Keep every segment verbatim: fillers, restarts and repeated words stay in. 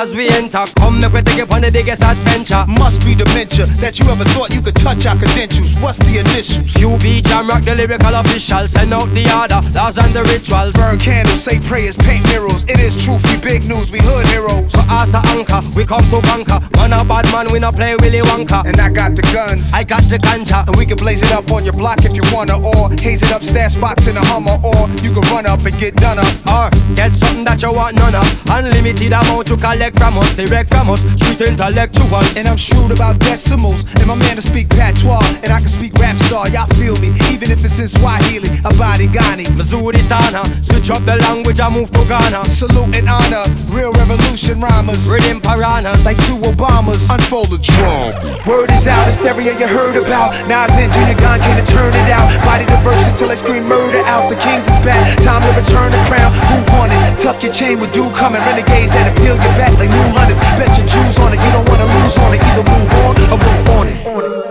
as we enter. Come make we take you on the biggest adventure. Must be dementia that you ever thought you could touch our credentials. What's the initials? Q B Jam Rock, the lyrical official. Send out the order, laws and the rituals. Burn candles, say prayers, paint murals. It is truth, we big news, we hood heroes. So as the anchor, we come to conquer. Man a bad man, we not play Willy Wonka. And I got the guns, I got the ganja. and we can blaze it up on your block if you wanna. Or haze it up, stash spots in a Hummer. Or you can run up and get done up. Or get something that you want none of. Unlimited amount you collect from us, direct from us, street intellectuals. And I'm shrewd about decimals, and my man to speak patois, and I can speak rap star, y'all feel me, even if it's in Swahili, Abadi Ghani, Missouri Sana, switch up the language and move to Ghana. Salute and honor, real revolution rhymers, Rhythm piranhas, like two Obamas, unfold the drum. Word is out, hysteria you heard about, Nas and Junior Gong came to turn it out, body the verses till I scream murder out, the kings is back, time to return the crown, who won it, tuck your chain with dew coming, renegades that appeal your back like new hunters, bet your Jews on it, you don't wanna lose on it, either move on or move on it.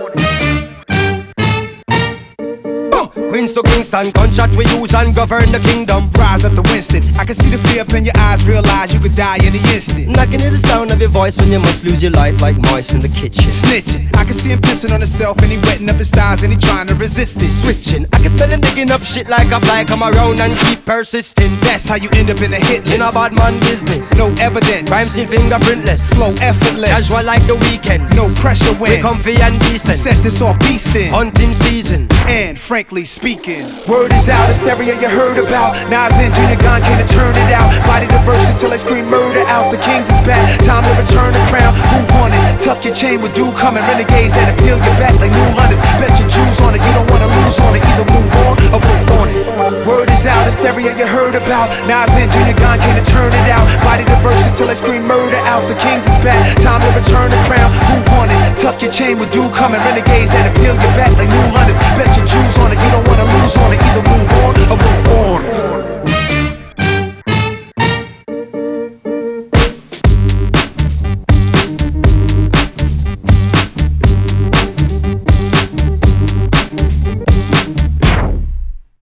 Queens to Kingston, gunshot we use and govern the kingdom. Rise up to Winston, I can see the fear up in your eyes, realize you could die in the instant. I can hear the sound of your voice when you must lose your life like mice in the kitchen. Snitching, I can see him pissing on himself and he wetting up his thighs and he trying to resist it. Switching, I can smell him digging up shit like a fly. Come around and keep persisting. That's how you end up in the hit list. In a bad man business, no evidence, crime scene fingerprintless, flow effortless, casual like the weekend. no pressure when we comfy and decent. Set this off beastin', hunting season. And frankly speaking, word is out, hysteria you heard about, Nas and Junior Gong came to turn it out, body the verses till I scream murder out, the kings is back, time to return the crown, who won it, tuck your chain with dew coming, renegades that appeal your back like new hunters, bet your Jews on it, you don't wanna lose on it, either move on or move on it. Word is out, hysteria you heard about, Nas and Junior Gong came to turn it out, body the verses till I scream murder out, the kings is back, time to return the crown, who won it, tuck your chain with dew coming, renegades that appeal your back like new hunters, bet your Jews on it, you don't wanna lose on it, either move on or move on.